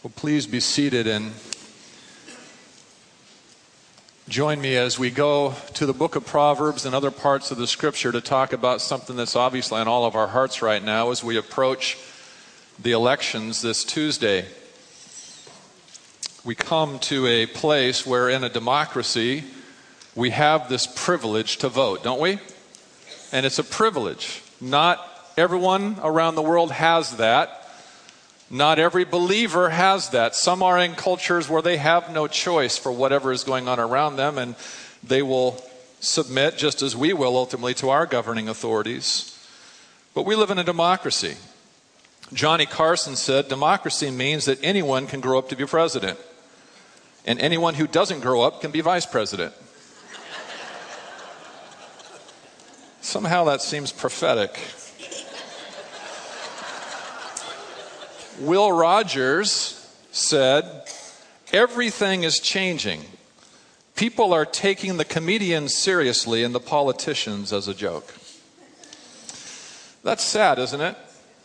Well, please be seated and join me as we go to the book of Proverbs and other parts of the scripture to talk about something that's obviously on all of our hearts right now as we approach the elections this Tuesday. We come to a place where in a democracy we have this privilege to vote, don't we? And it's a privilege. Not everyone around the world has that. Not every believer has that. Some are in cultures where they have no choice for whatever is going on around them, and they will submit, just as we will ultimately, to our governing authorities. But we live in a democracy. Johnny Carson said, democracy means that anyone can grow up to be president, and anyone who doesn't grow up can be vice president. Somehow that seems prophetic. Will Rogers said, everything is changing. People are taking the comedians seriously and the politicians as a joke. That's sad, isn't it?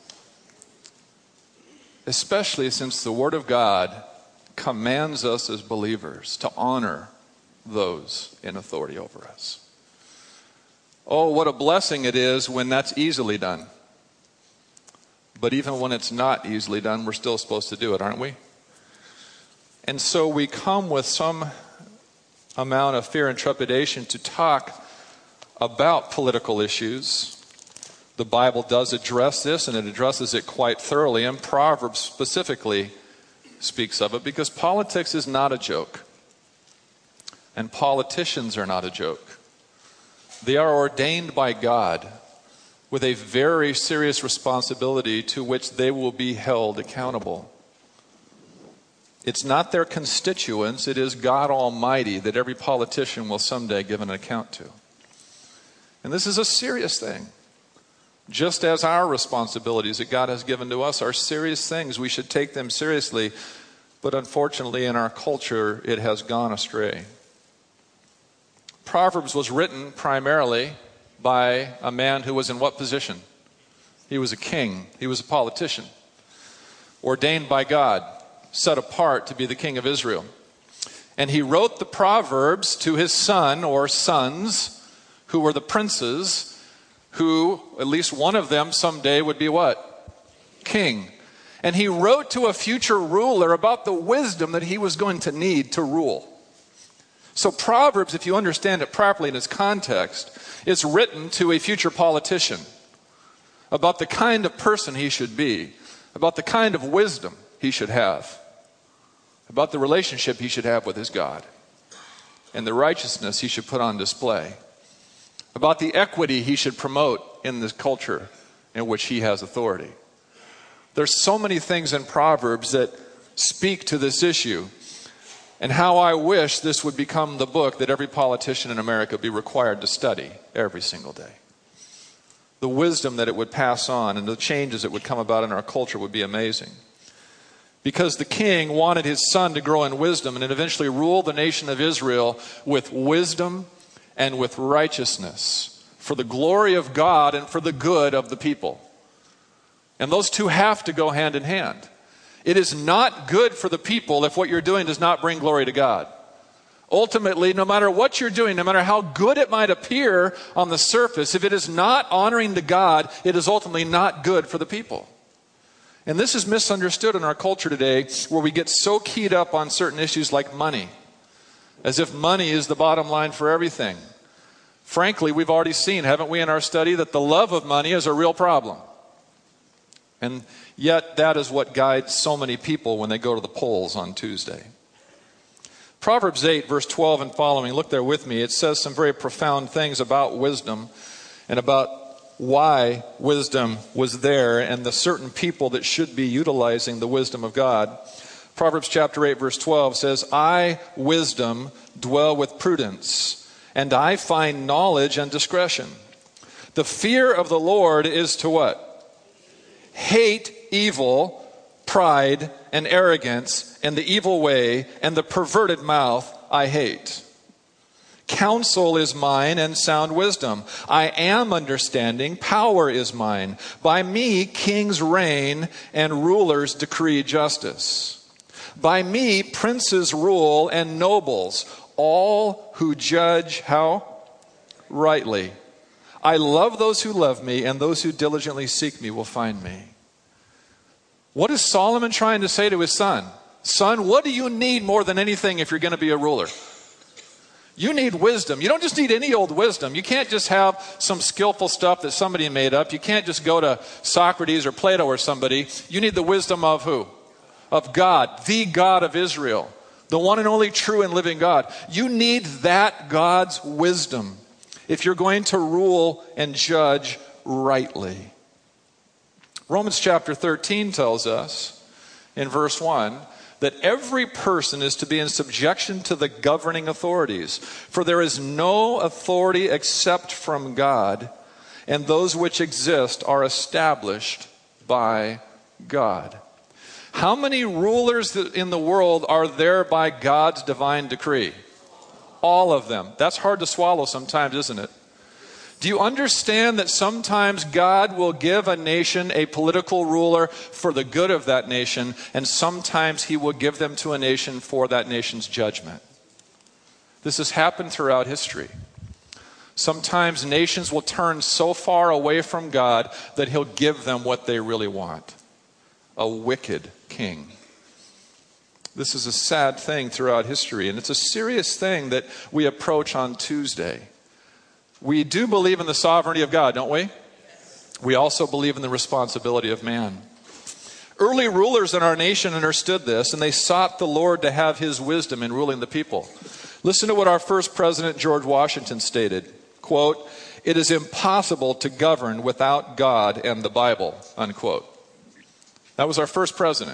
Especially since the Word of God commands us as believers to honor those in authority over us. Oh, what a blessing it is when that's easily done. But even when it's not easily done, we're still supposed to do it, aren't we? And so we come with some amount of fear and trepidation to talk about political issues. The Bible does address this, and it addresses it quite thoroughly, and Proverbs specifically speaks of it, because politics is not a joke. And politicians are not a joke. They are ordained by God with a very serious responsibility to which they will be held accountable. It's not their constituents, it is God Almighty that every politician will someday give an account to. And this is a serious thing. Just as our responsibilities that God has given to us are serious things, we should take them seriously. But unfortunately, in our culture, it has gone astray. Proverbs was written primarily by a man who was in what position? He was a king. He was a politician. Ordained by God, set apart to be the king of Israel. And he wrote the Proverbs to his son or sons, who were the princes, who, at least one of them someday would be what? King. And he wrote to a future ruler about the wisdom that he was going to need to rule. So Proverbs, if you understand it properly in its context, it's written to a future politician about the kind of person he should be, about the kind of wisdom he should have, about the relationship he should have with his God, and the righteousness he should put on display, about the equity he should promote in this culture in which he has authority. There's so many things in Proverbs that speak to this issue. And how I wish this would become the book that every politician in America be required to study every single day. The wisdom that it would pass on and the changes that would come about in our culture would be amazing. Because the king wanted his son to grow in wisdom and eventually rule the nation of Israel with wisdom and with righteousness for the glory of God and for the good of the people. And those two have to go hand in hand. It is not good for the people if what you're doing does not bring glory to God. Ultimately, no matter what you're doing, no matter how good it might appear on the surface, if it is not honoring to God, it is ultimately not good for the people. And this is misunderstood in our culture today, where we get so keyed up on certain issues like money, as if money is the bottom line for everything. Frankly, we've already seen, haven't we, in our study, that the love of money is a real problem. And yet that is what guides so many people when they go to the polls on Tuesday. Proverbs 8, verse 12 and following, look there with me. It says some very profound things about wisdom and about why wisdom was there and the certain people that should be utilizing the wisdom of God. Proverbs chapter 8, verse 12 says, I, wisdom, dwell with prudence, and I find knowledge and discretion. The fear of the Lord is to what? Hate evil, pride, and arrogance, and the evil way, and the perverted mouth I hate. Counsel is mine and sound wisdom. I am understanding. Power is mine. By me kings reign and rulers decree justice. By me, princes rule and nobles, all who judge how? Rightly. I love those who love me, and those who diligently seek me will find me. What is Solomon trying to say to his son? Son, what do you need more than anything if you're going to be a ruler? You need wisdom. You don't just need any old wisdom. You can't just have some skillful stuff that somebody made up. You can't just go to Socrates or Plato or somebody. You need the wisdom of who? Of God, the God of Israel, the one and only true and living God. You need that God's wisdom if you're going to rule and judge rightly. Romans chapter 13 tells us in verse 1 that every person is to be in subjection to the governing authorities. For there is no authority except from God, and those which exist are established by God. How many rulers in the world are there by God's divine decree? All of them. That's hard to swallow sometimes, isn't it? Do you understand that sometimes God will give a nation a political ruler for the good of that nation, and sometimes he will give them to a nation for that nation's judgment? This has happened throughout history. Sometimes nations will turn so far away from God that he'll give them what they really want. A wicked king. This is a sad thing throughout history, and it's a serious thing that we approach on Tuesday. We do believe in the sovereignty of God, don't we? We also believe in the responsibility of man. Early rulers in our nation understood this, and they sought the Lord to have his wisdom in ruling the people. Listen to what our first president, George Washington, stated. Quote, "It is impossible to govern without God and the Bible," unquote. That was our first president.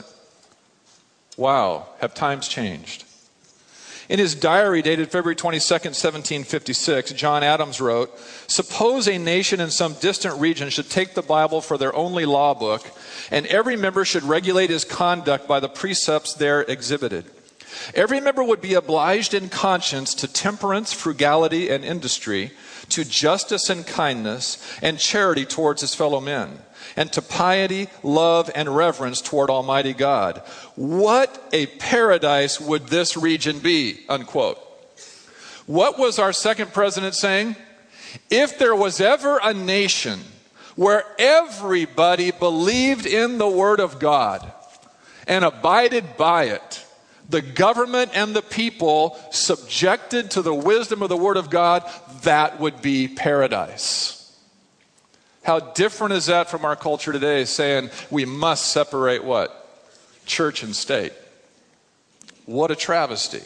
Wow, have times changed. In his diary dated February 22nd, 1756, John Adams wrote, "Suppose a nation in some distant region should take the Bible for their only law book, and every member should regulate his conduct by the precepts there exhibited. Every member would be obliged in conscience to temperance, frugality, and industry, to justice and kindness, and charity towards his fellow men, and to piety, love, and reverence toward Almighty God. What a paradise would this region be," unquote. What was our second president saying? If there was ever a nation where everybody believed in the Word of God and abided by it, the government and the people subjected to the wisdom of the Word of God, that would be paradise. How different is that from our culture today, saying we must separate what? Church and state. What a travesty.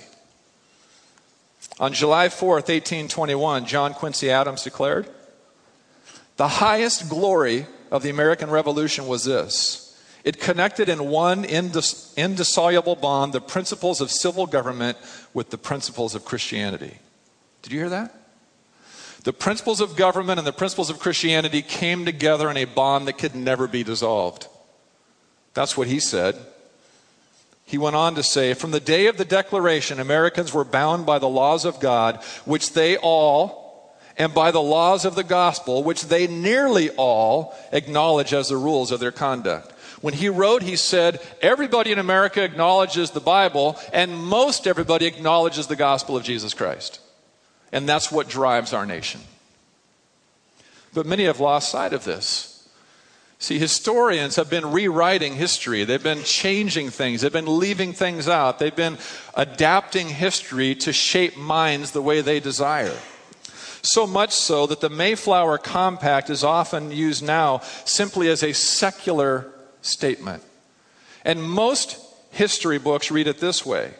On July 4th, 1821, John Quincy Adams declared, "The highest glory of the American Revolution was this. It connected in one indissoluble bond the principles of civil government with the principles of Christianity." Did you hear that? The principles of government and the principles of Christianity came together in a bond that could never be dissolved. That's what he said. He went on to say, "From the day of the Declaration, Americans were bound by the laws of God, which they all, and by the laws of the gospel, which they nearly all acknowledge as the rules of their conduct." When he wrote, he said, everybody in America acknowledges the Bible, and most everybody acknowledges the gospel of Jesus Christ. And that's what drives our nation. But many have lost sight of this. See, historians have been rewriting history. They've been changing things. They've been leaving things out. They've been adapting history to shape minds the way they desire. So much so that the Mayflower Compact is often used now simply as a secular statement. And most history books read it this way.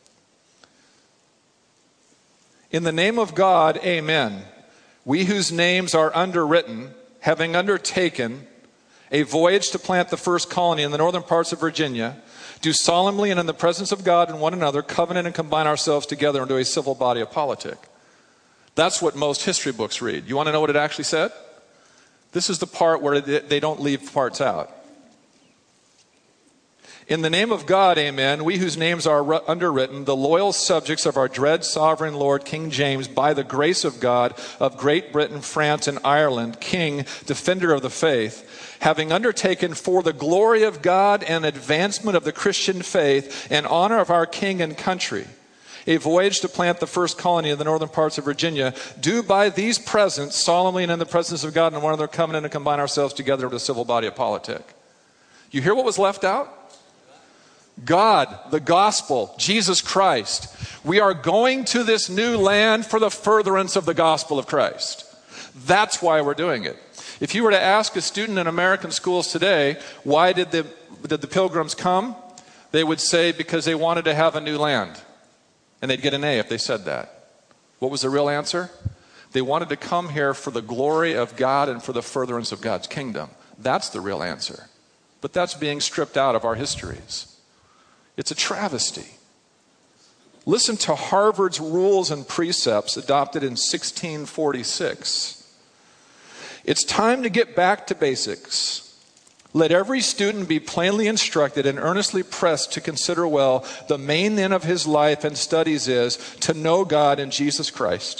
"In the name of God, amen. We whose names are underwritten, having undertaken a voyage to plant the first colony in the northern parts of Virginia, do solemnly and in the presence of God and one another covenant and combine ourselves together into a civil body of politic." That's what most history books read. You want to know what it actually said? This is the part where they don't leave parts out. In the name of God, amen, we whose names are underwritten, the loyal subjects of our dread sovereign Lord, King James, by the grace of God, of Great Britain, France, and Ireland, King, defender of the faith, having undertaken for the glory of God and advancement of the Christian faith and honor of our King and country, a voyage to plant the first colony in the northern parts of Virginia, do by these presents solemnly and in the presence of God and one another covenant and combine ourselves together with a civil body of politic. You hear what was left out? God, the gospel, Jesus Christ. We are going to this new land for the furtherance of the gospel of Christ. That's why we're doing it. If you were to ask a student in American schools today, why did the pilgrims come? They would say because they wanted to have a new land. And they'd get an A if they said that. What was the real answer? They wanted to come here for the glory of God and for the furtherance of God's kingdom. That's the real answer. But that's being stripped out of our histories. It's a travesty. Listen to Harvard's rules and precepts adopted in 1646. It's time to get back to basics. Let every student be plainly instructed and earnestly pressed to consider well the main end of his life and studies is to know God in Jesus Christ,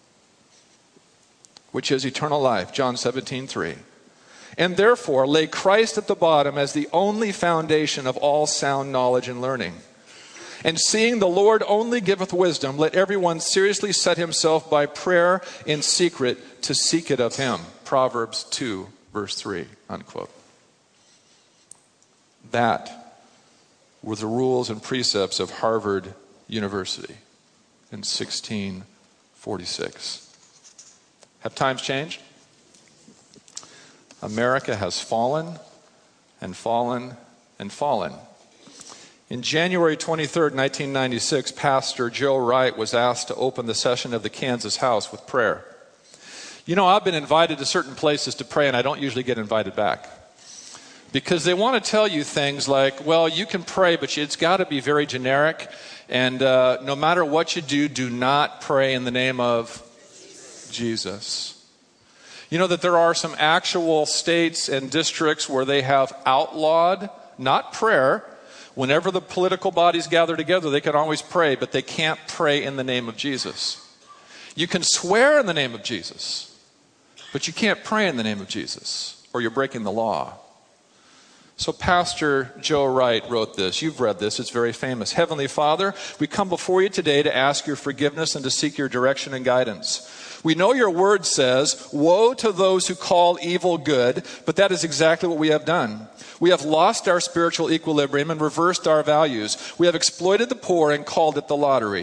which is eternal life, John 17:3. And therefore lay Christ at the bottom as the only foundation of all sound knowledge and learning. And seeing the Lord only giveth wisdom, let everyone seriously set himself by prayer in secret to seek it of him. Proverbs 2, verse 3, unquote. That were the rules and precepts of Harvard University in 1646. Have times changed? America has fallen and fallen and fallen. In January 23rd, 1996, Pastor Joe Wright was asked to open the session of the Kansas House with prayer. You know, I've been invited to certain places to pray, and I don't usually get invited back. Because they want to tell you things like, well, you can pray, but it's got to be very generic. And no matter what you do, do not pray in the name of Jesus. You know that there are some actual states and districts where they have outlawed, not prayer. Whenever the political bodies gather together, they can always pray, but they can't pray in the name of Jesus. You can swear in the name of Jesus, but you can't pray in the name of Jesus, or you're breaking the law. So Pastor Joe Wright wrote this. You've read this. It's very famous. Heavenly Father, we come before you today to ask your forgiveness and to seek your direction and guidance. We know your word says, woe to those who call evil good, but that is exactly what we have done. We have lost our spiritual equilibrium and reversed our values. We have exploited the poor and called it the lottery.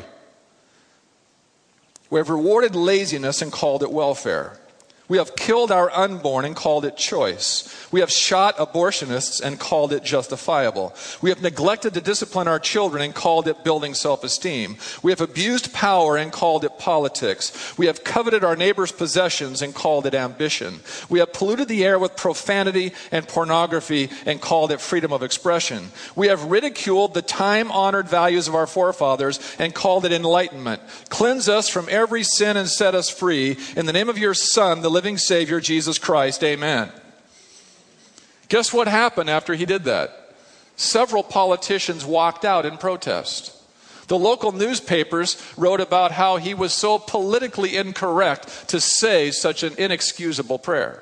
We have rewarded laziness and called it welfare. We have killed our unborn and called it choice. We have shot abortionists and called it justifiable. We have neglected to discipline our children and called it building self-esteem. We have abused power and called it politics. We have coveted our neighbor's possessions and called it ambition. We have polluted the air with profanity and pornography and called it freedom of expression. We have ridiculed the time-honored values of our forefathers and called it enlightenment. Cleanse us from every sin and set us free. In the name of your Son, the living Savior, Jesus Christ. Amen. Guess what happened after he did that? Several politicians walked out in protest. The local newspapers wrote about how he was so politically incorrect to say such an inexcusable prayer.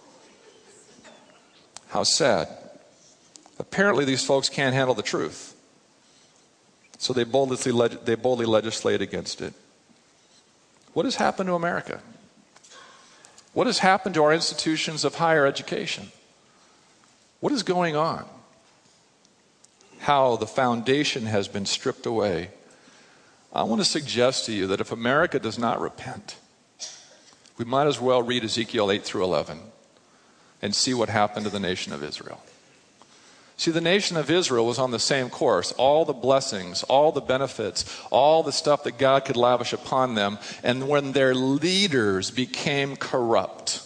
How sad. Apparently these folks can't handle the truth. So they boldly legislate against it. What has happened to America? What has happened to our institutions of higher education? What is going on? How the foundation has been stripped away. I want to suggest to you that if America does not repent, we might as well read Ezekiel 8 through 11 and see what happened to the nation of Israel. See, the nation of Israel was on the same course. All the blessings, all the benefits, all the stuff that God could lavish upon them. And when their leaders became corrupt,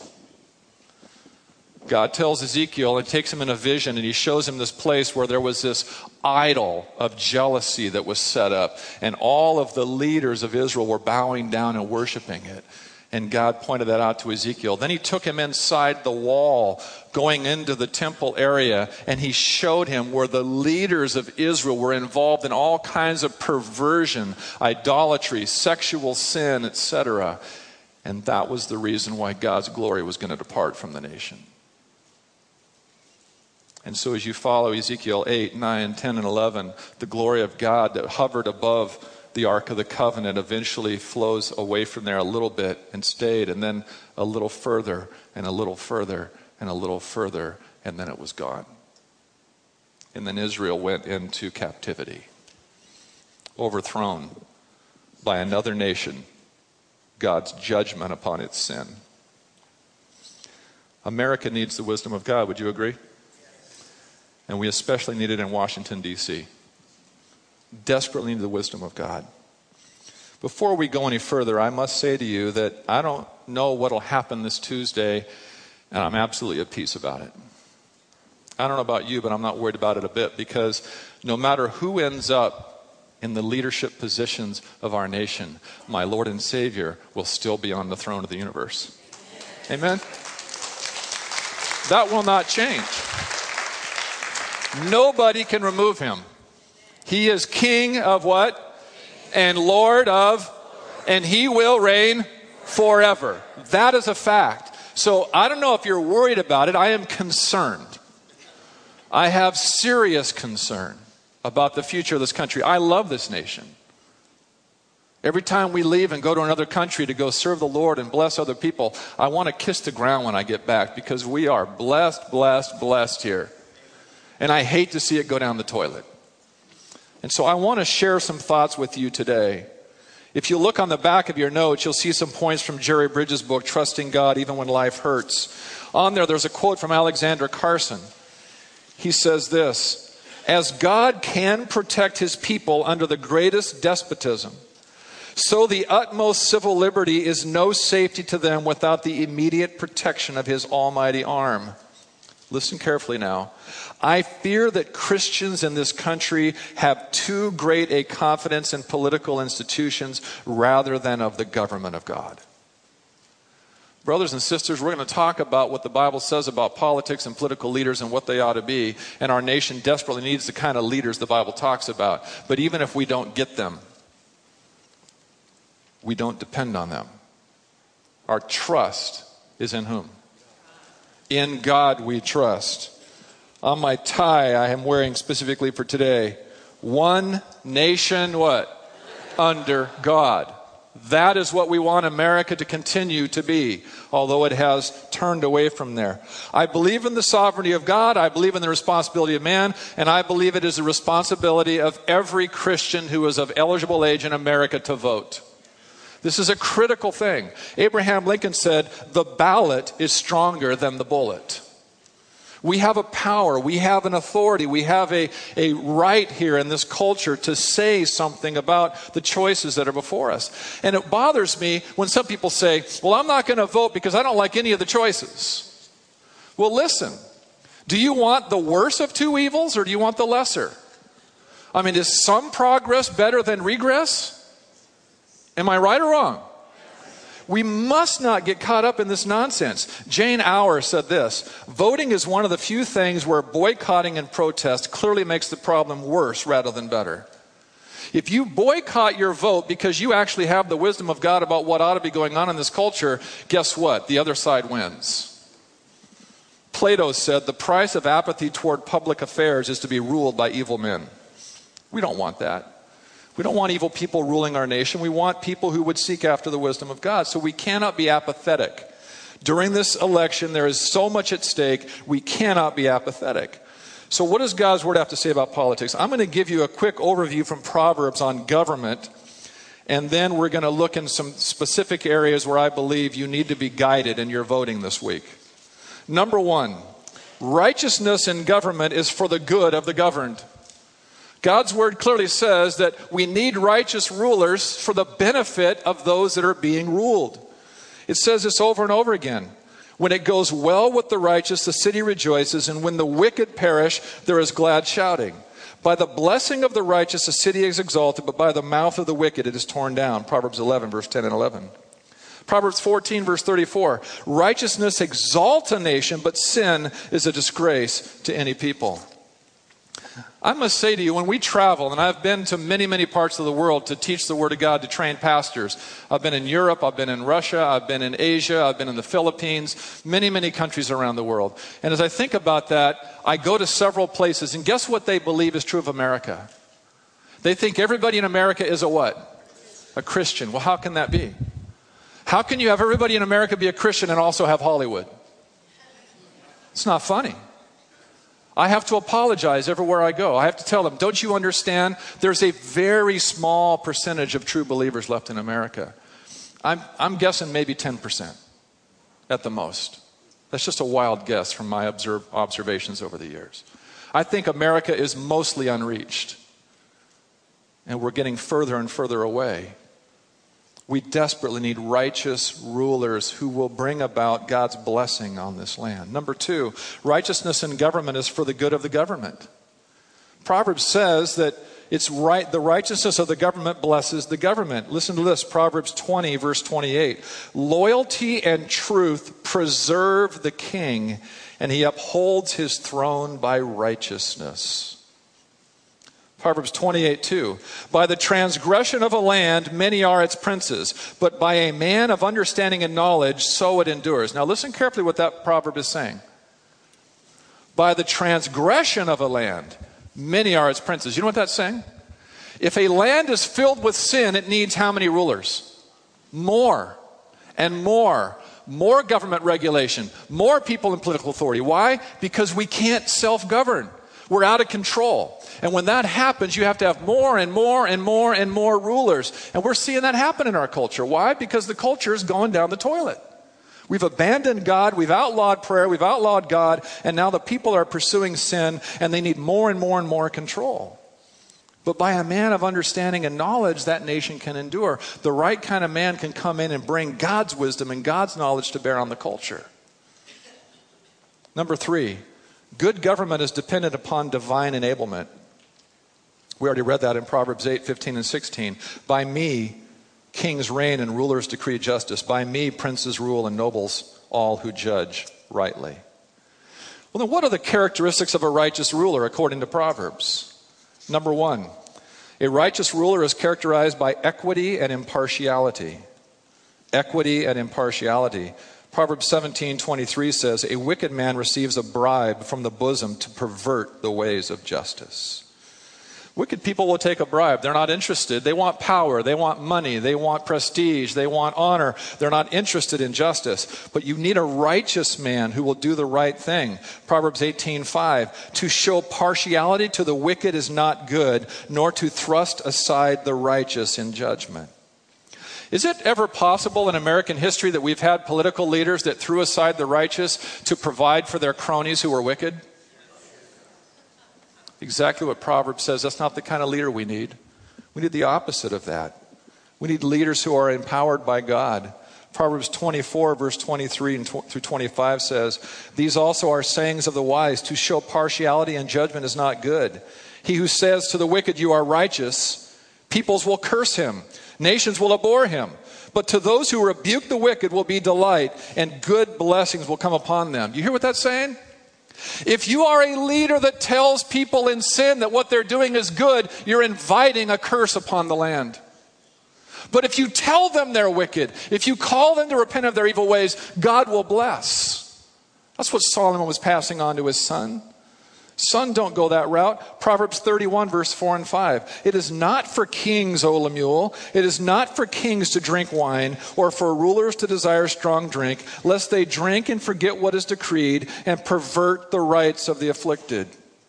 God tells Ezekiel and takes him in a vision and he shows him this place where there was this idol of jealousy that was set up. And all of the leaders of Israel were bowing down and worshiping it. And God pointed that out to Ezekiel. Then he took him inside the wall, going into the temple area, and he showed him where the leaders of Israel were involved in all kinds of perversion, idolatry, sexual sin, etc. And that was the reason why God's glory was going to depart from the nation. And so as you follow Ezekiel 8, 9, 10, and 11, the glory of God that hovered above the Ark of the Covenant eventually flows away from there a little bit and stayed, and then a little further, and a little further, and a little further, and then it was gone. And then Israel went into captivity, overthrown by another nation, God's judgment upon its sin. America needs the wisdom of God, would you agree? And we especially need it in Washington, D.C. Desperately need the wisdom of God. Before we go any further, I must say to you that I don't know what will happen this Tuesday, and I'm absolutely at peace about it. I don't know about you, but I'm not worried about it a bit, because no matter who ends up in the leadership positions of our nation, my Lord and Savior will still be on the throne of the universe. Amen? That will not change. Nobody can remove him. He is King of what? And Lord of, and he will reign forever. That is a fact. So I don't know if you're worried about it. I am concerned. I have serious concern about the future of this country. I love this nation. Every time we leave and go to another country to go serve the Lord and bless other people, I want to kiss the ground when I get back, because we are blessed, blessed, blessed here. And I hate to see it go down the toilet. And so I want to share some thoughts with you today. If you look on the back of your notes, you'll see some points from Jerry Bridges' book, Trusting God Even When Life Hurts. On there's a quote from Alexander Carson. He says this: "As God can protect his people under the greatest despotism, so the utmost civil liberty is no safety to them without the immediate protection of his almighty arm." Listen carefully now. "I fear that Christians in this country have too great a confidence in political institutions rather than of the government of God." Brothers and sisters, we're going to talk about what the Bible says about politics and political leaders and what they ought to be. And our nation desperately needs the kind of leaders the Bible talks about. But even if we don't get them, we don't depend on them. Our trust is in whom? In God we trust. On my tie I am wearing specifically for today, one nation what? Under God. That is what we want America to continue to be, although it has turned away from there. I believe in the sovereignty of God. I believe in the responsibility of man. And I believe it is the responsibility of every Christian who is of eligible age in America to vote. This is a critical thing. Abraham Lincoln said, "The ballot is stronger than the bullet." We have a power, we have an authority, we have a right here in this culture to say something about the choices that are before us. And it bothers me when some people say, "Well, I'm not going to vote because I don't like any of the choices." Well, listen, do you want the worse of two evils or do you want the lesser? I mean, is some progress better than regress? Am I right or wrong? We must not get caught up in this nonsense. Jane Auer said this: "Voting is one of the few things where boycotting and protest clearly makes the problem worse rather than better." If you boycott your vote because you actually have the wisdom of God about what ought to be going on in this culture, guess what? The other side wins. Plato said, "The price of apathy toward public affairs is to be ruled by evil men." We don't want that. We don't want evil people ruling our nation. We want people who would seek after the wisdom of God. So we cannot be apathetic. During this election, there is so much at stake. We cannot be apathetic. So what does God's word have to say about politics? I'm going to give you a quick overview from Proverbs on government. And then we're going to look in some specific areas where I believe you need to be guided in your voting this week. Number one, righteousness in government is for the good of the governed. God's word clearly says that we need righteous rulers for the benefit of those that are being ruled. It says this over and over again. "When it goes well with the righteous, the city rejoices, and when the wicked perish, there is glad shouting. By the blessing of the righteous, the city is exalted, but by the mouth of the wicked, it is torn down." Proverbs 11, verse 10 and 11. Proverbs 14, verse 34. Righteousness exalts a nation, but sin is a disgrace to any people. I must say to you, when we travel, and I've been to many, many parts of the world to teach the Word of God, to train pastors. I've been in Europe, I've been in Russia, I've been in Asia, I've been in the Philippines, many, many countries around the world. And as I think about that, I go to several places, and guess what they believe is true of America? They think everybody in America is a what? A Christian. Well, how can that be? How can you have everybody in America be a Christian and also have Hollywood? It's not funny. I have to apologize everywhere I go. I have to tell them, don't you understand? There's a very small percentage of true believers left in America. I'm guessing maybe 10% at the most. That's just a wild guess from my observations over the years. I think America is mostly unreached. And we're getting further and further away. We desperately need righteous rulers who will bring about God's blessing on this land. Number 2, righteousness in government is for the good of the government. Proverbs says that it's right, the righteousness of the government blesses the government. Listen to this, Proverbs 20, verse 28. Loyalty and truth preserve the king, and he upholds his throne by righteousness. Proverbs 28:2. By the transgression of a land, many are its princes, but by a man of understanding and knowledge, so it endures. Now listen carefully what that proverb is saying. By the transgression of a land, many are its princes. You know what that's saying? If a land is filled with sin, it needs how many rulers? More and more. More government regulation. More people in political authority. Why? Because we can't self-govern. We're out of control. And when that happens, you have to have more and more and more and more rulers. And we're seeing that happen in our culture. Why? Because the culture is going down the toilet. We've abandoned God, we've outlawed prayer, we've outlawed God, and now the people are pursuing sin, and they need more and more and more control. But by a man of understanding and knowledge, that nation can endure. The right kind of man can come in and bring God's wisdom and God's knowledge to bear on the culture. Number 3, good government is dependent upon divine enablement. We already read that in Proverbs 8, 15, and 16. By me, kings reign and rulers decree justice. By me, princes rule and nobles all who judge rightly. Well, then what are the characteristics of a righteous ruler according to Proverbs? Number 1, a righteous ruler is characterized by equity and impartiality. Equity and impartiality. Proverbs 17:23 says, a wicked man receives a bribe from the bosom to pervert the ways of justice. Wicked people will take a bribe. They're not interested. They want power. They want money. They want prestige. They want honor. They're not interested in justice. But you need a righteous man who will do the right thing. Proverbs 18:5, to show partiality to the wicked is not good, nor to thrust aside the righteous in judgment. Is it ever possible in American history that we've had political leaders that threw aside the righteous to provide for their cronies who were wicked? Exactly what Proverbs says. That's not the kind of leader we need. We need the opposite of that. We need leaders who are empowered by God. Proverbs 24, verse 23 through 25 says, these also are sayings of the wise. To show partiality and judgment is not good. He who says to the wicked, you are righteous, peoples will curse him. Nations will abhor him. But to those who rebuke the wicked will be delight, and good blessings will come upon them. You hear what that's saying? If you are a leader that tells people in sin that what they're doing is good, you're inviting a curse upon the land. But if you tell them they're wicked, if you call them to repent of their evil ways, God will bless. That's what Solomon was passing on to his son. Son, don't go that route. Proverbs 31, verse 4 and 5. It is not for kings, O Lemuel. It is not for kings to drink wine, or for rulers to desire strong drink, lest they drink and forget what is decreed and pervert the rights of the afflicted.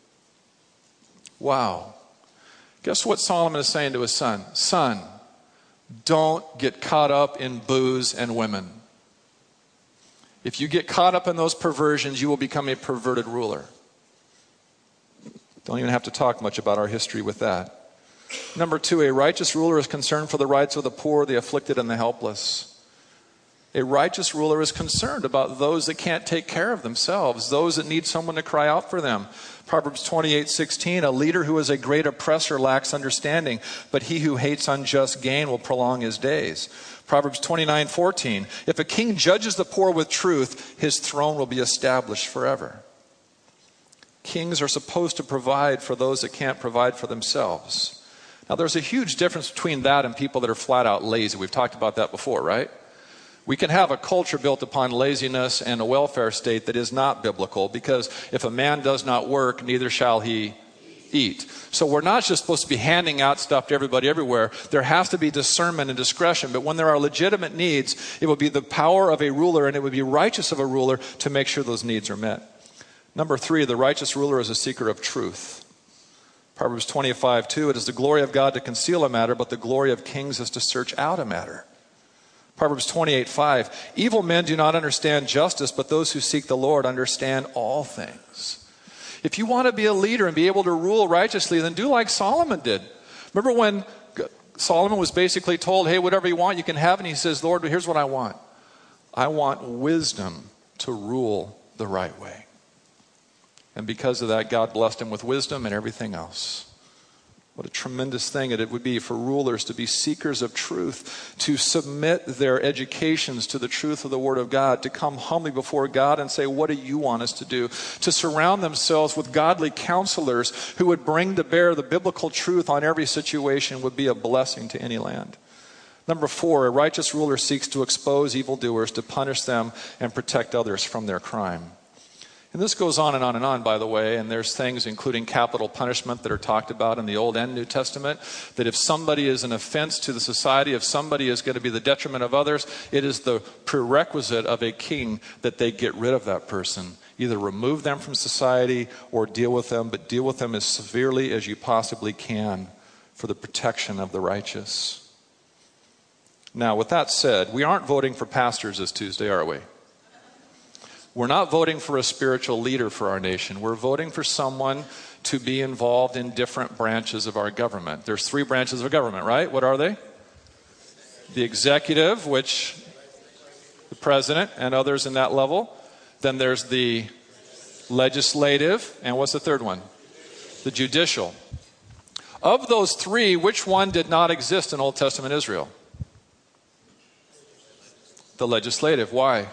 Wow. Guess what Solomon is saying to his son? Son, don't get caught up in booze and women. If you get caught up in those perversions, you will become a perverted ruler. Don't even have to talk much about our history with that. Number 2, a righteous ruler is concerned for the rights of the poor, the afflicted, and the helpless. A righteous ruler is concerned about those that can't take care of themselves, those that need someone to cry out for them. Proverbs 28:16, a leader who is a great oppressor lacks understanding, but he who hates unjust gain will prolong his days. Proverbs 29:14, if a king judges the poor with truth, his throne will be established forever. Kings are supposed to provide for those that can't provide for themselves. Now, there's a huge difference between that and people that are flat out lazy. We've talked about that before, right? We can have a culture built upon laziness and a welfare state that is not biblical, because if a man does not work, neither shall he eat. So we're not just supposed to be handing out stuff to everybody everywhere. There has to be discernment and discretion. But when there are legitimate needs, it will be the power of a ruler, and it would be righteous of a ruler to make sure those needs are met. Number 3, the righteous ruler is a seeker of truth. Proverbs 25:2, it is the glory of God to conceal a matter, but the glory of kings is to search out a matter. Proverbs 28:5, evil men do not understand justice, but those who seek the Lord understand all things. If you want to be a leader and be able to rule righteously, then do like Solomon did. Remember when Solomon was basically told, hey, whatever you want, you can have it. And he says, Lord, here's what I want. I want wisdom to rule the right way. And because of that, God blessed him with wisdom and everything else. What a tremendous thing it would be for rulers to be seekers of truth, to submit their educations to the truth of the Word of God, to come humbly before God and say, what do you want us to do? To surround themselves with godly counselors who would bring to bear the biblical truth on every situation would be a blessing to any land. Number 4, a righteous ruler seeks to expose evildoers, to punish them, and protect others from their crime. And this goes on and on and on, by the way, and there's things including capital punishment that are talked about in the Old and New Testament, that if somebody is an offense to the society, if somebody is going to be the detriment of others, it is the prerequisite of a king that they get rid of that person. Either remove them from society or deal with them, but deal with them as severely as you possibly can for the protection of the righteous. Now, with that said, we aren't voting for pastors this Tuesday, are we? We're not voting for a spiritual leader for our nation. We're voting for someone to be involved in different branches of our government. There's 3 branches of government, right? What are they? The executive, which the president and others in that level. Then there's the legislative. And what's the third one? The judicial. Of those 3, which one did not exist in Old Testament Israel? The legislative. Why?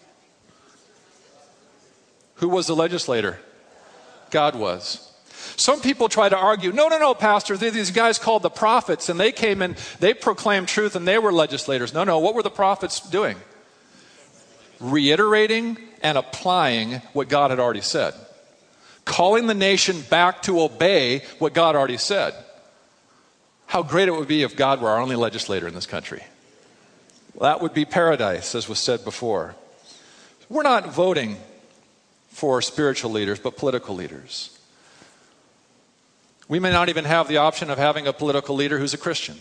Who was the legislator? God was. Some people try to argue, no, pastor, these guys called the prophets, and they came and they proclaimed truth and they were legislators. No, what were the prophets doing? Reiterating and applying what God had already said. Calling the nation back to obey what God already said. How great it would be if God were our only legislator in this country. Well, that would be paradise, as was said before. We're not voting for spiritual leaders, but political leaders. We may not even have the option of having a political leader who's a Christian.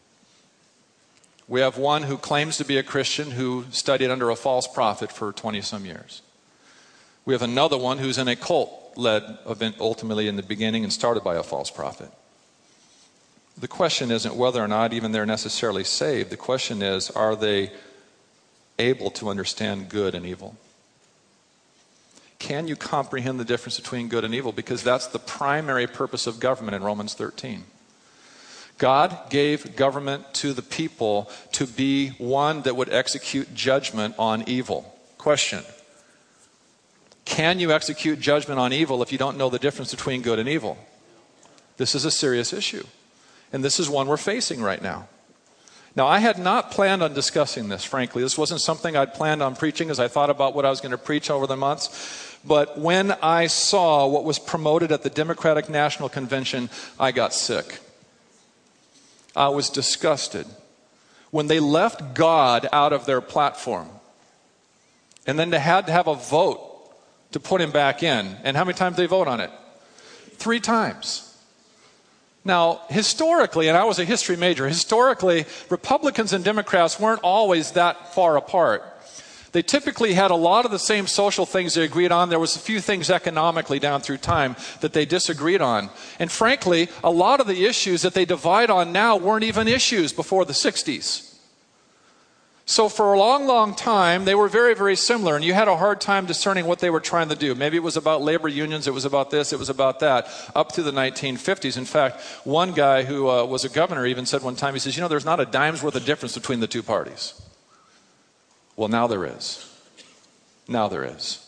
We have one who claims to be a Christian who studied under a false prophet for 20-some years. We have another one who's in a cult led ultimately in the beginning and started by a false prophet. The question isn't whether or not even they're necessarily saved. The question is, are they able to understand good and evil? Can you comprehend the difference between good and evil? Because that's the primary purpose of government in Romans 13. God gave government to the people to be one that would execute judgment on evil. Question: can you execute judgment on evil if you don't know the difference between good and evil? This is a serious issue. And this is one we're facing right now. Now, I had not planned on discussing this, frankly. This wasn't something I'd planned on preaching as I thought about what I was going to preach over the months. But when I saw what was promoted at the Democratic National Convention, I got sick. I was disgusted. When they left God out of their platform, and then they had to have a vote to put him back in. And how many times did they vote on it? 3 times. Now, historically, and I was a history major, historically, Republicans and Democrats weren't always that far apart. They typically had a lot of the same social things they agreed on. There was a few things economically down through time that they disagreed on. And frankly, a lot of the issues that they divide on now weren't even issues before the 60s. So for a long, long time, they were very, very similar, and you had a hard time discerning what they were trying to do. Maybe it was about labor unions, it was about this, it was about that, up to the 1950s. In fact, one guy who was a governor even said one time, he says, there's not a dime's worth of difference between the two parties. Well, now there is. Now there is.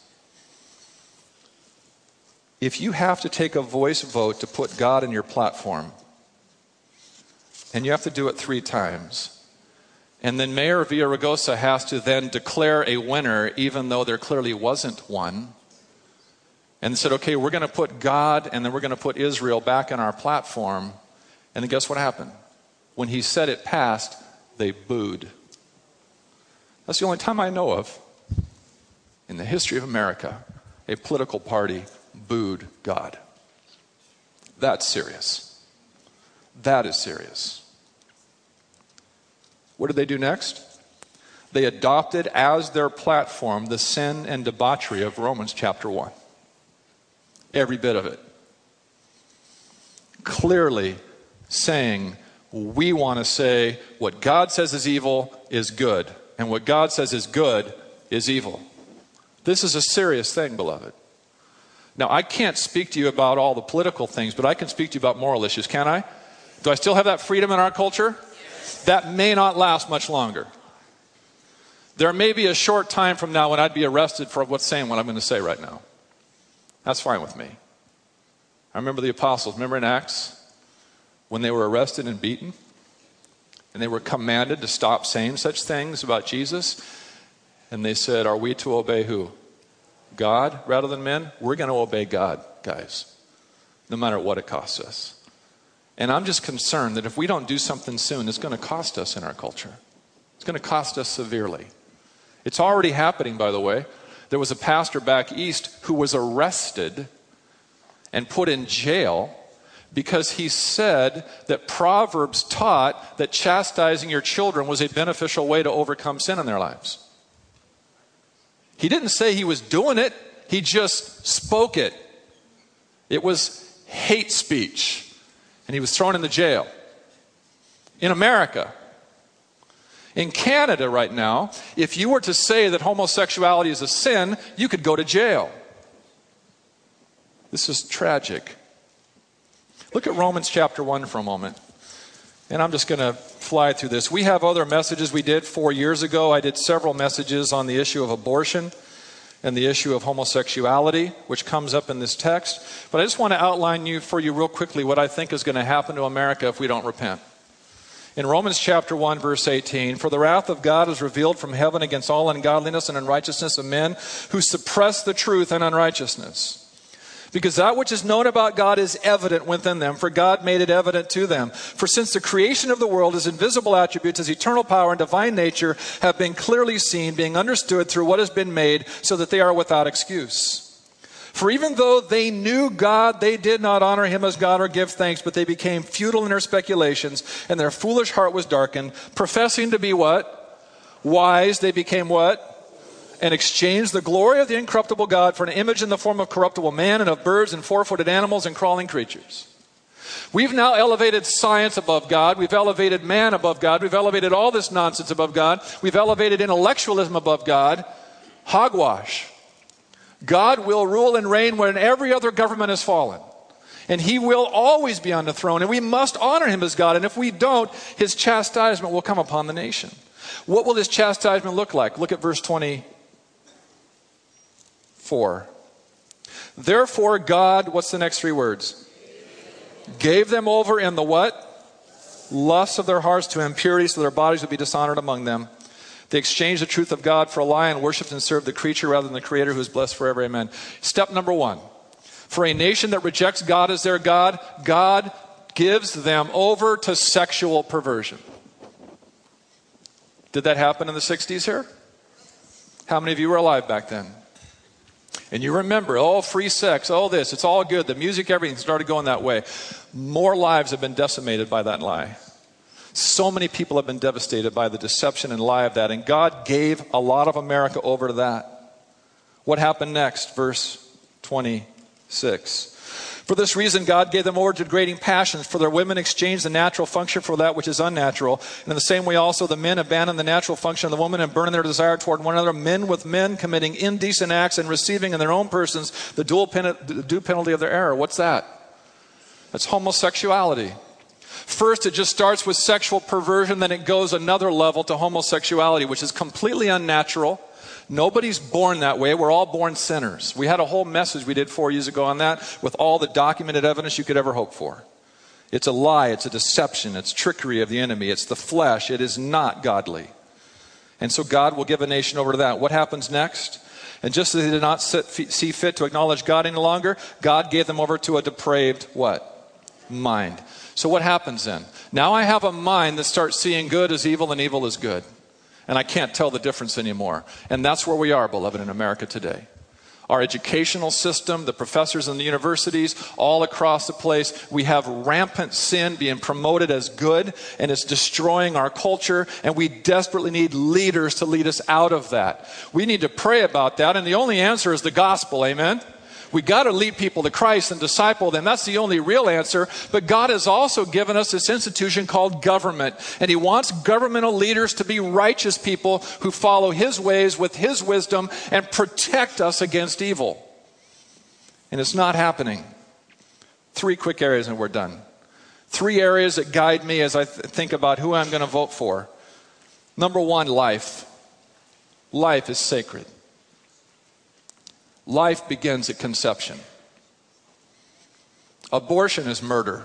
If you have to take a voice vote to put God in your platform, and you have to do it 3 times, and then Mayor Villaraigosa has to then declare a winner even though there clearly wasn't one. And said, okay, we're going to put God and then we're going to put Israel back in our platform. And then guess what happened? When he said it passed, they booed. That's the only time I know of in the history of America a political party booed God. That's serious. That is serious. What did they do next? They adopted as their platform the sin and debauchery of Romans chapter 1. Every bit of it. Clearly saying, we want to say what God says is evil is good, and what God says is good is evil. This is a serious thing, beloved. Now, I can't speak to you about all the political things, but I can speak to you about moral issues, can I? Do I still have that freedom in our culture? That may not last much longer. There may be a short time from now when I'd be arrested for saying what I'm going to say right now. That's fine with me. I remember the apostles. Remember in Acts when they were arrested and beaten? And they were commanded to stop saying such things about Jesus. And they said, are we to obey who? God rather than men? We're going to obey God, guys. No matter what it costs us. And I'm just concerned that if we don't do something soon, it's going to cost us in our culture. It's going to cost us severely. It's already happening, by the way. There was a pastor back east who was arrested and put in jail because he said that Proverbs taught that chastising your children was a beneficial way to overcome sin in their lives. He didn't say he was doing it. He just spoke it. It was hate speech. And he was thrown in the jail. In America. In Canada right now, if you were to say that homosexuality is a sin, you could go to jail. This is tragic. Look at Romans chapter 1 for a moment. And I'm just going to fly through this. We have other messages we did 4 years ago. I did several messages on the issue of abortion and the issue of homosexuality, which comes up in this text. But I just want to outline for you real quickly what I think is going to happen to America if we don't repent. In Romans chapter 1, verse 18, for the wrath of God is revealed from heaven against all ungodliness and unrighteousness of men who suppress the truth in unrighteousness. Because that which is known about God is evident within them, for God made it evident to them. For since the creation of the world, his invisible attributes, his eternal power and divine nature have been clearly seen, being understood through what has been made, so that they are without excuse. For even though they knew God, they did not honor him as God or give thanks, but they became futile in their speculations, and their foolish heart was darkened. Professing to be what? Wise, they became what? And exchanged the glory of the incorruptible God for an image in the form of corruptible man and of birds and four-footed animals and crawling creatures. We've now elevated science above God. We've elevated man above God. We've elevated all this nonsense above God. We've elevated intellectualism above God. Hogwash. God will rule and reign when every other government has fallen. And he will always be on the throne. And we must honor him as God. And if we don't, his chastisement will come upon the nation. What will his chastisement look like? Look at verse 24. Therefore God, what's the next 3 words? Gave them over in the what? Lusts of their hearts to impurity, so their bodies would be dishonored among them. They exchanged the truth of God for a lie and worshipped and served the creature rather than the Creator, who is blessed forever. Amen. Step number 1. For a nation that rejects God as their God, God gives them over to sexual perversion. Did that happen in the 60s here? How many of you were alive back then? And you remember, free sex, this, it's all good. The music, everything started going that way. More lives have been decimated by that lie. So many people have been devastated by the deception and lie of that. And God gave a lot of America over to that. What happened next? Verse 26. For this reason, God gave them over to degrading passions, for their women exchanged the natural function for that which is unnatural. And in the same way also, the men abandoned the natural function of the woman and burned their desire toward one another, men with men committing indecent acts and receiving in their own persons the due penalty of their error. What's that? That's homosexuality. First, it just starts with sexual perversion, then it goes another level to homosexuality, which is completely unnatural. Nobody's born that way. We're all born sinners. We had a whole message we did 4 years ago on that with all the documented evidence you could ever hope for. It's a lie. It's a deception. It's trickery of the enemy. It's the flesh. It is not godly. And so God will give a nation over to that. What happens next? And just as they did not see fit to acknowledge God any longer, God gave them over to a depraved what? Mind. So what happens then? Now I have a mind that starts seeing good as evil and evil as good. And I can't tell the difference anymore. And that's where we are, beloved, in America today. Our educational system, the professors in the universities, all across the place, we have rampant sin being promoted as good, and it's destroying our culture, and we desperately need leaders to lead us out of that. We need to pray about that, and the only answer is the gospel, amen? We got to lead people to Christ and disciple them. That's the only real answer. But God has also given us this institution called government. And He wants governmental leaders to be righteous people who follow His ways with His wisdom and protect us against evil. And it's not happening. 3 quick areas and we're done. 3 areas that guide me as I think about who I'm going to vote for. Number 1, life. Life is sacred. Life begins at conception. Abortion is murder.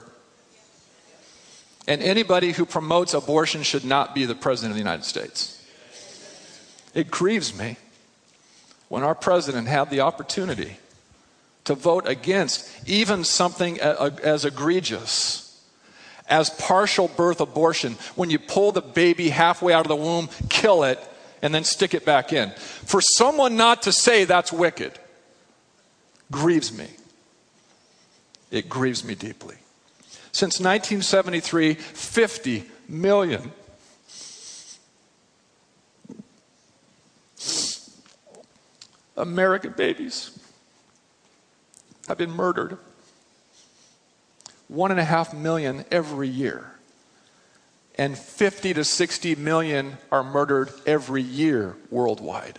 And anybody who promotes abortion should not be the President of the United States. It grieves me when our president had the opportunity to vote against even something as egregious as partial birth abortion. When you pull the baby halfway out of the womb, kill it, and then stick it back in. For someone not to say that's wicked grieves me. It grieves me deeply. Since 1973, 50 million American babies have been murdered. 1.5 million every year. And 50 to 60 million are murdered every year worldwide.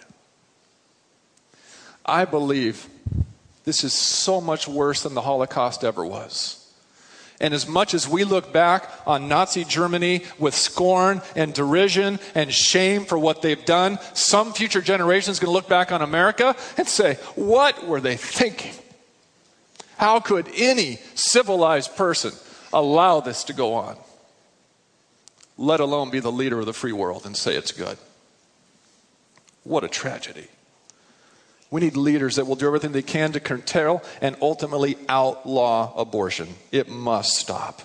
I believe this is so much worse than the Holocaust ever was. And as much as we look back on Nazi Germany with scorn and derision and shame for what they've done, some future generation is going to look back on America and say, what were they thinking? How could any civilized person allow this to go on? Let alone be the leader of the free world and say it's good. What a tragedy. We need leaders that will do everything they can to curtail and ultimately outlaw abortion. It must stop.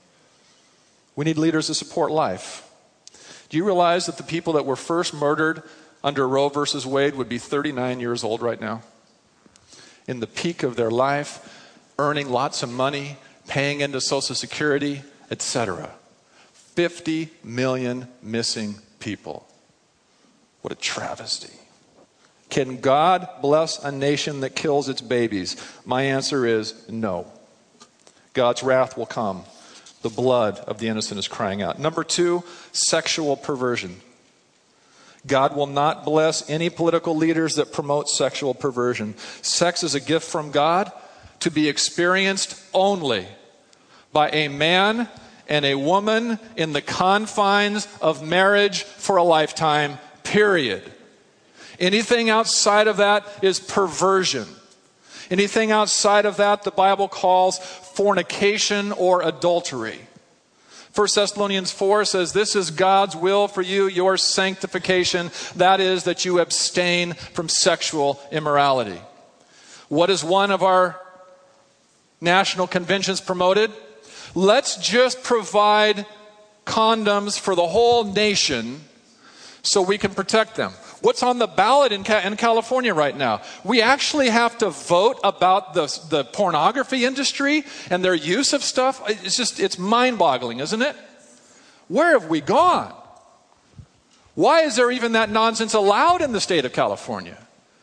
We need leaders to support life. Do you realize that the people that were first murdered under Roe versus Wade would be 39 years old right now? In the peak of their life, earning lots of money, paying into Social Security, etc. 50 million missing people. What a travesty. Can God bless a nation that kills its babies? My answer is no. God's wrath will come. The blood of the innocent is crying out. Number 2, sexual perversion. God will not bless any political leaders that promote sexual perversion. Sex is a gift from God to be experienced only by a man and a woman in the confines of marriage for a lifetime, period. Anything outside of that is perversion. Anything outside of that, the Bible calls fornication or adultery. 1 Thessalonians 4 says, this is God's will for you, your sanctification. That is, that you abstain from sexual immorality. What is one of our national conventions promoted? Let's just provide condoms for the whole nation so we can protect them. What's on the ballot in California right now? We actually have to vote about the pornography industry and their use of stuff. It's mind-boggling, isn't it? Where have we gone? Why is there even that nonsense allowed in the state of California?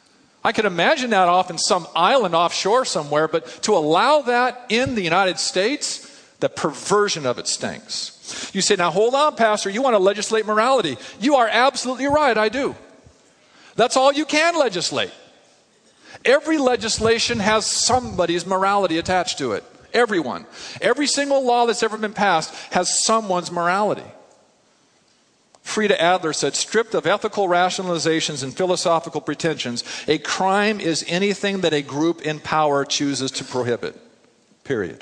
I could imagine that off in some island offshore somewhere, but to allow that in the United States, the perversion of it stinks. You say, now hold on, Pastor, you want to legislate morality. You are absolutely right, I do. That's all you can legislate. Every legislation has somebody's morality attached to it. Everyone. Every single law that's ever been passed has someone's morality. Frida Adler said, stripped of ethical rationalizations and philosophical pretensions, a crime is anything that a group in power chooses to prohibit. Period.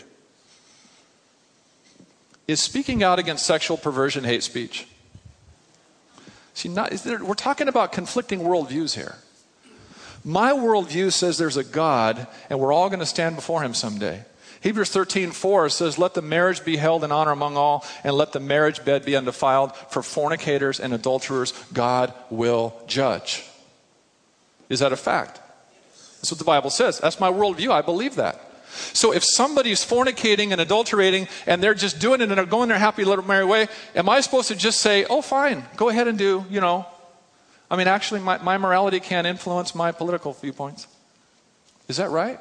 Is speaking out against sexual perversion hate speech? See, we're talking about conflicting worldviews here. My worldview says there's a God, and we're all going to stand before him someday. Hebrews 13:4 says, let the marriage be held in honor among all, and let the marriage bed be undefiled. For fornicators and adulterers, God will judge. Is that a fact? That's what the Bible says. That's my worldview. I believe that. So if somebody's fornicating and adulterating, and they're just doing it and they're going their happy little merry way, am I supposed to just say, oh, fine, go ahead and do, I mean, actually, my morality can't influence my political viewpoints. Is that right?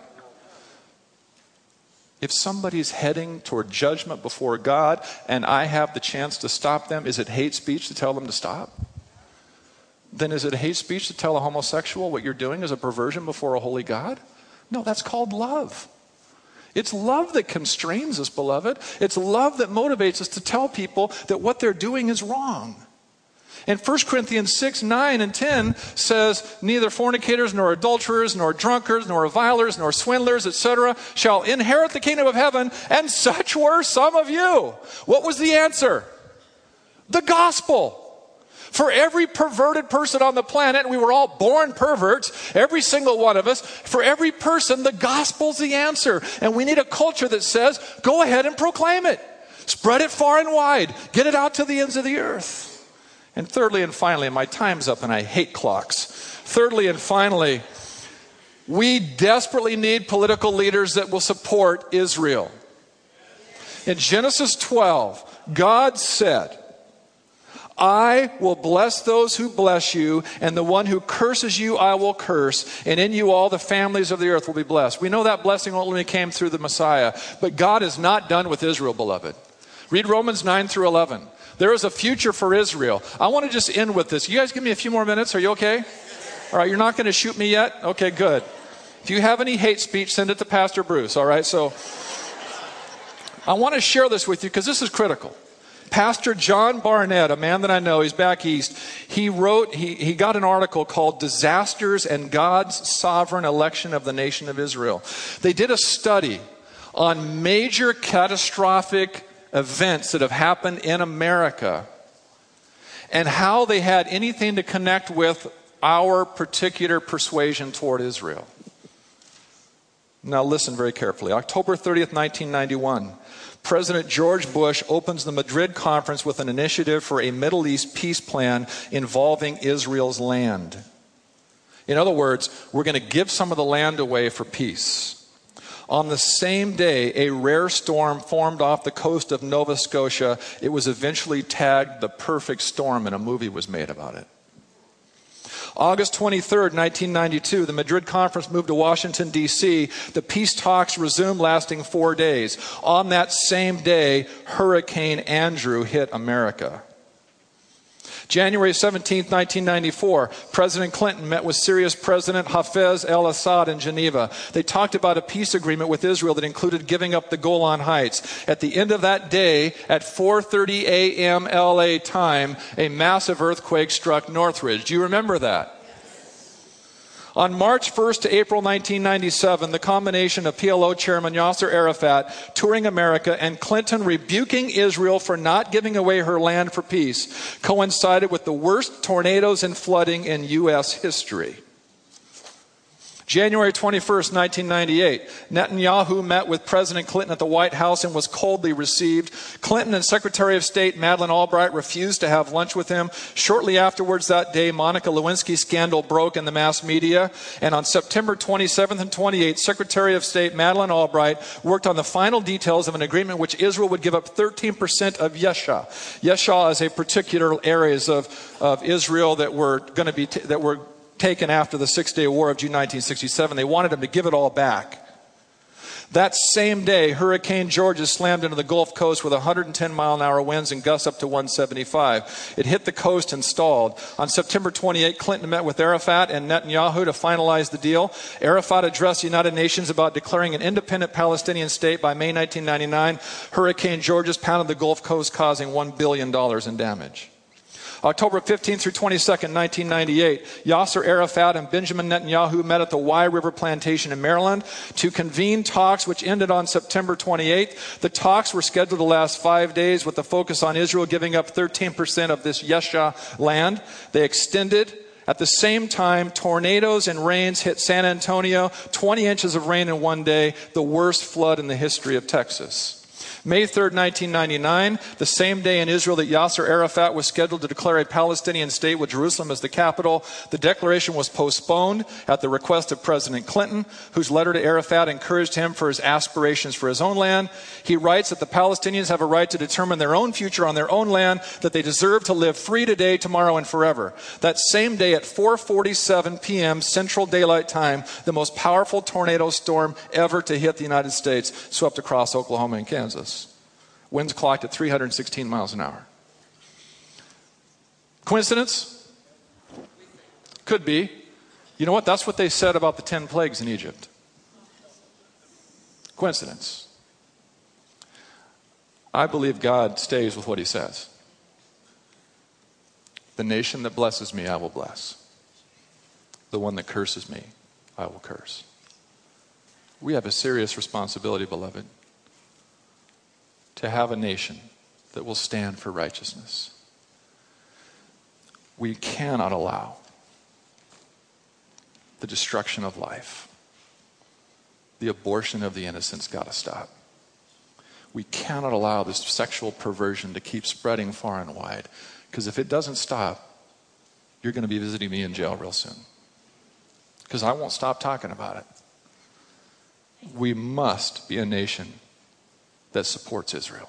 If somebody's heading toward judgment before God and I have the chance to stop them, is it hate speech to tell them to stop? Then is it hate speech to tell a homosexual what you're doing is a perversion before a holy God? No, that's called love. It's love that constrains us, beloved. It's love that motivates us to tell people that what they're doing is wrong. And 1 Corinthians 6:9-10 says, neither fornicators, nor adulterers, nor drunkards, nor revilers, nor swindlers, etc., shall inherit the kingdom of heaven, and such were some of you. What was the answer? The gospel. For every perverted person on the planet, and we were all born perverts, every single one of us, for every person, the gospel's the answer. And we need a culture that says, go ahead and proclaim it. Spread it far and wide. Get it out to the ends of the earth. And thirdly and finally, and my time's up and I hate clocks. Thirdly and finally, we desperately need political leaders that will support Israel. In Genesis 12, God said, I will bless those who bless you, and the one who curses you I will curse, and in you all the families of the earth will be blessed. We know that blessing only came through the Messiah, but God is not done with Israel, beloved. Read Romans 9-11. There is a future for Israel. I want to just end with this. You guys give me a few more minutes. Are you okay? All right, you're not going to shoot me yet? Okay, good. If you have any hate speech, send it to Pastor Bruce, all right? So I want to share this with you because this is critical. Pastor John Barnett, a man that I know, he's back east, he got an article called Disasters and God's Sovereign Election of the Nation of Israel. They did a study on major catastrophic events that have happened in America and how they had anything to connect with our particular persuasion toward Israel. Now listen very carefully. October 30th, 1991, President George Bush opens the Madrid conference with an initiative for a Middle East peace plan involving Israel's land. In other words, we're going to give some of the land away for peace. On the same day, a rare storm formed off the coast of Nova Scotia. It was eventually tagged the perfect storm, and a movie was made about it. August 23rd, 1992, the Madrid conference moved to Washington, D.C. The peace talks resumed, lasting 4 days. On that same day, Hurricane Andrew hit America. January 17th, 1994, President Clinton met with Syria's President Hafez al-Assad in Geneva. They talked about a peace agreement with Israel that included giving up the Golan Heights. At the end of that day, at 4:30 a.m. LA time, a massive earthquake struck Northridge. Do you remember that? On March 1st to April 1997, the combination of PLO chairman Yasser Arafat touring America and Clinton rebuking Israel for not giving away her land for peace coincided with the worst tornadoes and flooding in U.S. history. January 21st, 1998, Netanyahu met with President Clinton at the White House and was coldly received. Clinton and Secretary of State Madeleine Albright refused to have lunch with him. Shortly afterwards that day, Monica Lewinsky scandal broke in the mass media. And on September 27th and 28th, Secretary of State Madeleine Albright worked on the final details of an agreement which Israel would give up 13% of Yeshua. Yeshua is a particular areas of Israel that were going to be, taken after the Six-Day War of June 1967. They wanted him to give it all back. That same day, Hurricane Georgia slammed into the Gulf Coast with 110-mile-an-hour winds and gusts up to 175. It hit the coast and stalled. On September 28, Clinton met with Arafat and Netanyahu to finalize the deal. Arafat addressed the United Nations about declaring an independent Palestinian state by May 1999. Hurricane Georgia pounded the Gulf Coast, causing $1 billion in damage. October 15th through 22nd, 1998, Yasser Arafat and Benjamin Netanyahu met at the Y River Plantation in Maryland to convene talks which ended on September 28th. The talks were scheduled to last 5 days with the focus on Israel giving up 13% of this Yesha land. They extended. At the same time, tornadoes and rains hit San Antonio, 20 inches of rain in one day, the worst flood in the history of Texas. May 3rd, 1999, the same day in Israel that Yasser Arafat was scheduled to declare a Palestinian state with Jerusalem as the capital, the declaration was postponed at the request of President Clinton, whose letter to Arafat encouraged him for his aspirations for his own land. He writes that the Palestinians have a right to determine their own future on their own land, that they deserve to live free today, tomorrow, and forever. That same day at 4:47 p.m. Central Daylight Time, the most powerful tornado storm ever to hit the United States swept across Oklahoma and Kansas. Winds clocked at 316 miles an hour. Coincidence? Could be. You know what? That's what they said about the 10 plagues in Egypt. Coincidence. I believe God stays with what he says. The nation that blesses me, I will bless. The one that curses me, I will curse. We have a serious responsibility, beloved, to have a nation that will stand for righteousness. We cannot allow the destruction of life. The abortion of the innocent's got to stop. We cannot allow this sexual perversion to keep spreading far and wide, because if it doesn't stop, you're going to be visiting me in jail real soon, because I won't stop talking about it. We must be a nation that supports Israel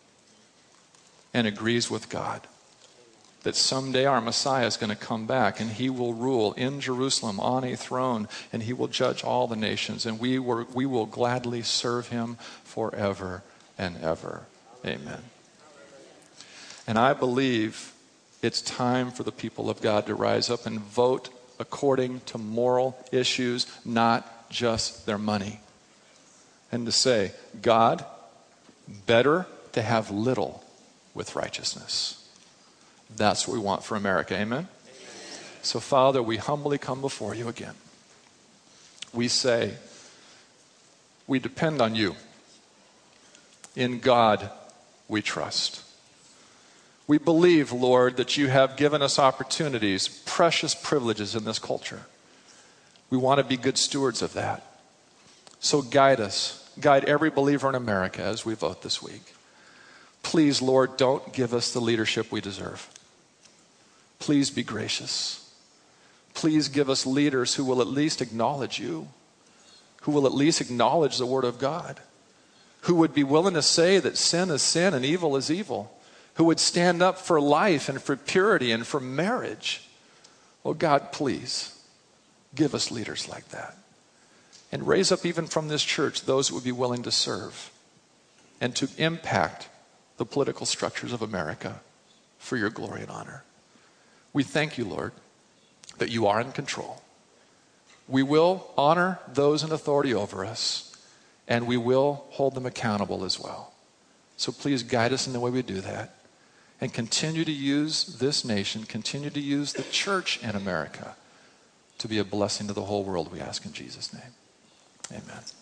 and agrees with God that someday our Messiah is going to come back and he will rule in Jerusalem on a throne and he will judge all the nations, and we will gladly serve him forever and ever. Amen. And I believe it's time for the people of God to rise up and vote according to moral issues, not just their money. And to say, God, better to have little with righteousness. That's what we want for America. Amen? So, Father, we humbly come before you again. We say, we depend on you. In God we trust. We believe, Lord, that you have given us opportunities, precious privileges in this culture. We want to be good stewards of that. So guide us. Guide every believer in America as we vote this week. Please, Lord, don't give us the leadership we deserve. Please be gracious. Please give us leaders who will at least acknowledge you, who will at least acknowledge the Word of God, who would be willing to say that sin is sin and evil is evil, who would stand up for life and for purity and for marriage. Oh God, please give us leaders like that. And raise up even from this church those who would be willing to serve and to impact the political structures of America for your glory and honor. We thank you, Lord, that you are in control. We will honor those in authority over us, and we will hold them accountable as well. So please guide us in the way we do that, and continue to use this nation, continue to use the church in America to be a blessing to the whole world, we ask in Jesus' name. Amen.